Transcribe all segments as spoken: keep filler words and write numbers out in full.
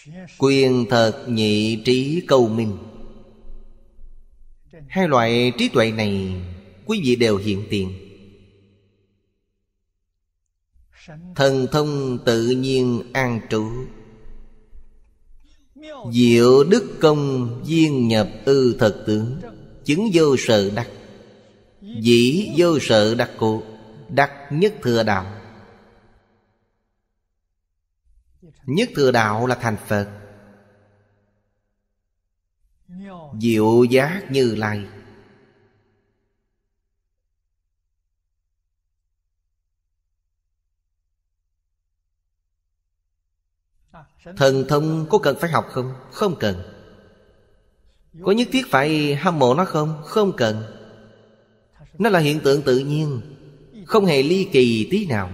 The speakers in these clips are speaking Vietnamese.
Quyền thật nhị trí câu minh. Hai loại trí tuệ này quý vị đều hiện tiền. Thần thông tự nhiên an trụ, diệu đức công viên nhập ư thật tướng. Chứng vô sợ đắc, dĩ vô sợ đắc cụ, đắc nhất thừa đạo. Nhất thừa đạo là thành Phật. Diệu giác Như Lai. Thần thông có cần phải học không? Không cần. Có nhất thiết phải hâm mộ nó không? Không cần. Nó là hiện tượng tự nhiên, không hề ly kỳ tí nào.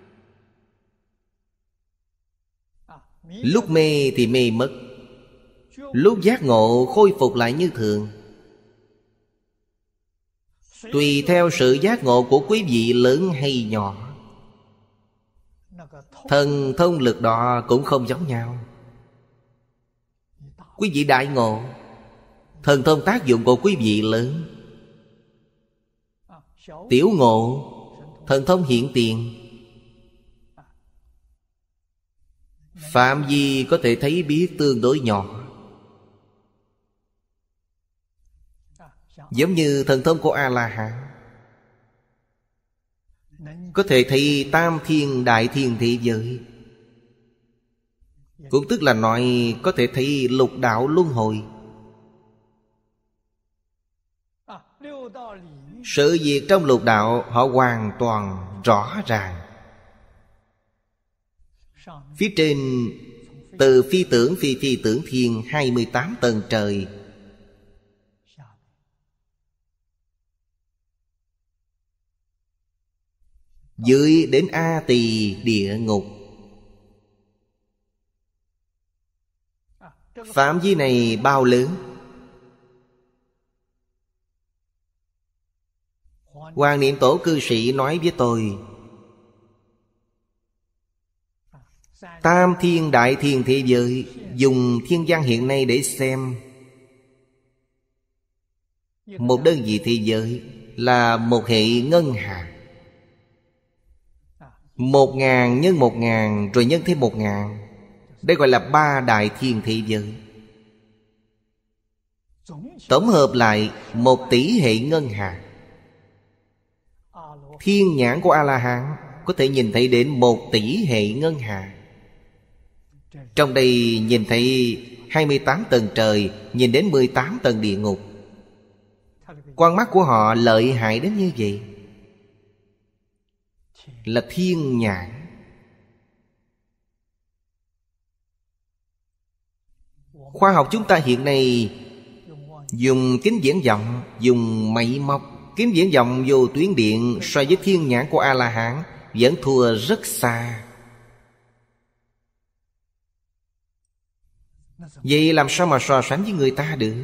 Lúc mê thì mê mất, lúc giác ngộ khôi phục lại như thường. Tùy theo sự giác ngộ của quý vị lớn hay nhỏ, thần thông lực đó cũng không giống nhau. Quý vị đại ngộ, thần thông tác dụng của quý vị lớn. Tiểu ngộ, thần thông hiện tiền. Phạm vi có thể thấy biết tương đối nhỏ. Giống như thần thông của A-la-hán, có thể thấy tam thiên đại thiên thế giới. Cũng tức là nói có thể thấy lục đạo luân hồi. Sự việc trong lục đạo họ hoàn toàn rõ ràng. Phía trên từ phi tưởng phi phi tưởng thiên hai mươi tám tầng trời, dưới đến A Tỳ địa ngục. Phạm vi này bao lớn. Hoàng Niệm Tổ cư sĩ nói với tôi, tam thiên đại thiên thế giới, dùng thiên văn hiện nay để xem, một đơn vị thế giới là một hệ ngân hà. Một ngàn nhân một ngàn rồi nhân thêm một ngàn, đây gọi là ba đại thiên thế giới. Tổng hợp lại một tỷ hệ ngân hà. Thiên nhãn của A-la-hán có thể nhìn thấy đến một tỷ hệ ngân hà. Trong đây nhìn thấy hai mươi tám tầng trời, nhìn đến mười tám tầng địa ngục. Con mắt của họ lợi hại đến như vậy, là thiên nhãn. Khoa học chúng ta hiện nay dùng kính viễn vọng, dùng máy móc. Kính viễn vọng vô tuyến điện so với thiên nhãn của A-la-hán vẫn thua rất xa. Vậy làm sao mà so sánh với người ta được?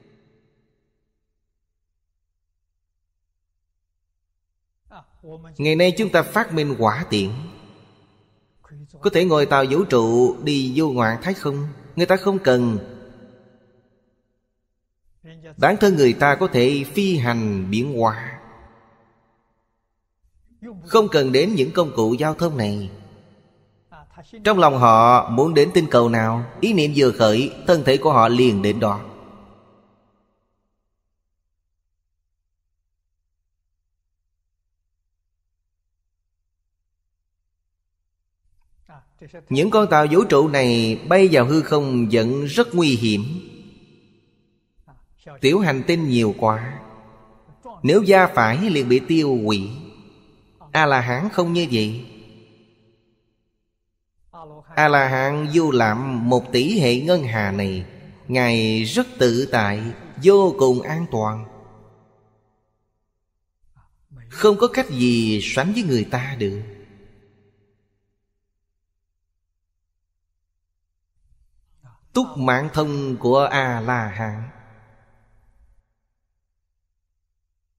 Ngày nay chúng ta phát minh hỏa tiễn, có thể ngồi tàu vũ trụ đi vô ngoại thái không. Người ta không cần. Bản thân người ta có thể phi hành biển hóa, không cần đến những công cụ giao thông này. Trong lòng họ muốn đến tinh cầu nào, ý niệm vừa khởi, thân thể của họ liền đến đó. Những con tàu vũ trụ này bay vào hư không vẫn rất nguy hiểm. Tiểu hành tinh nhiều quá, nếu va phải liền bị tiêu hủy. A-la-hán không như vậy. A-la-hán du lãm một tỷ hệ ngân hà này, Ngài rất tự tại, vô cùng an toàn, không có cách gì sánh với người ta được. Túc mạng thông của A-la-hán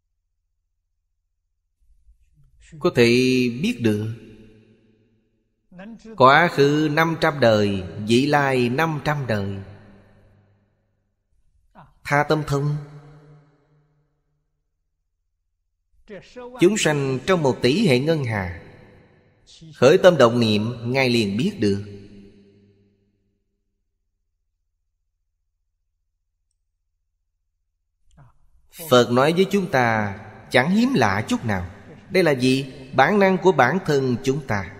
có thể biết được quá khứ năm trăm đời, vị lai năm trăm đời. Tha tâm thông. Chúng sanh trong một tỷ hệ ngân hà, khởi tâm động niệm, Ngài liền biết được. Phật nói với chúng ta chẳng hiếm lạ chút nào. Đây là gì? Bản năng của bản thân chúng ta.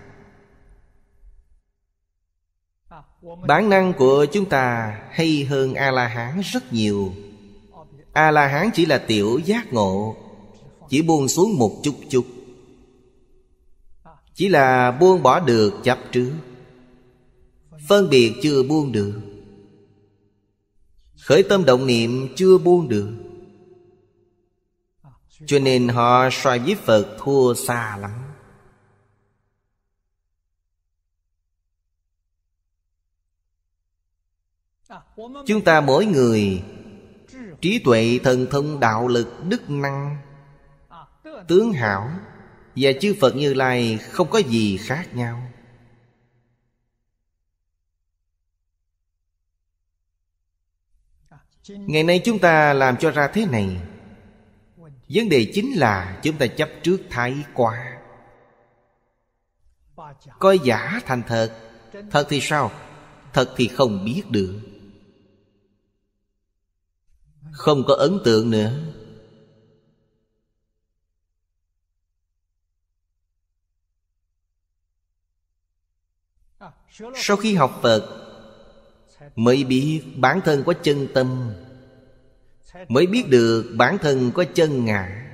Bản năng của chúng ta hay hơn A-la-hán rất nhiều. A-la-hán chỉ là tiểu giác ngộ, chỉ buông xuống một chút chút, chỉ là buông bỏ được chấp trước, phân biệt chưa buông được, khởi tâm động niệm chưa buông được. Cho nên họ so với Phật thua xa lắm. Chúng ta mỗi người trí tuệ, thần thông, đạo lực, đức năng, tướng hảo và chư Phật Như Lai không có gì khác nhau. Ngày nay chúng ta làm cho ra thế này, vấn đề chính là chúng ta chấp trước thái quá, coi giả thành thật. Thật thì sao? Thật thì không biết được, không có ấn tượng nữa. Sau khi học Phật mới biết bản thân có chân tâm, mới biết được bản thân có chân ngã.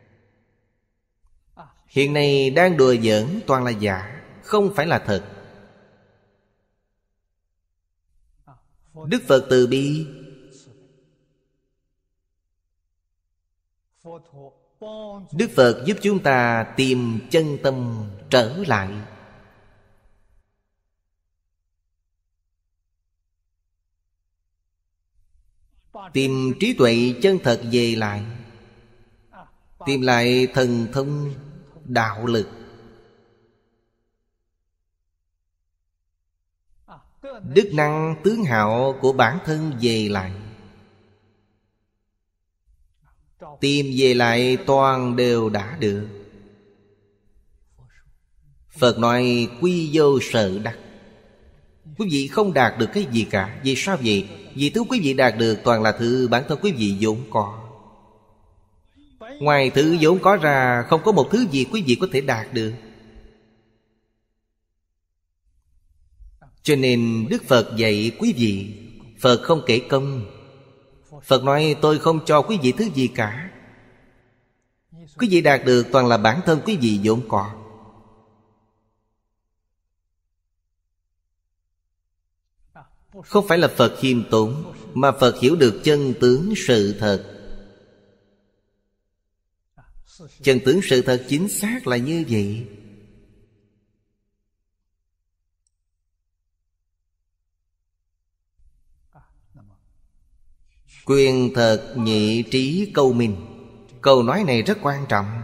Hiện nay đang đùa giỡn toàn là giả, không phải là thật. Đức Phật từ bi, Đức Phật giúp chúng ta tìm chân tâm trở lại. Tìm trí tuệ chân thật về lại, tìm lại thần thông, đạo lực, đức năng tướng hạo của bản thân về lại. Tìm về lại toàn đều đã được. Phật nói quy vô sở đắc. Quý vị không đạt được cái gì cả. Vì sao vậy? Vì thứ quý vị đạt được toàn là thứ bản thân quý vị vốn có. Ngoài thứ vốn có ra, không có một thứ gì quý vị có thể đạt được. Cho nên Đức Phật dạy quý vị, Phật không kể công. Phật nói tôi không cho quý vị thứ gì cả. Quý vị đạt được toàn là bản thân quý vị vốn có. Không phải là Phật khiêm tốn, mà Phật hiểu được chân tướng sự thật. Chân tướng sự thật chính xác là như vậy. Quyền thật nhị trí câu minh. Câu nói này rất quan trọng.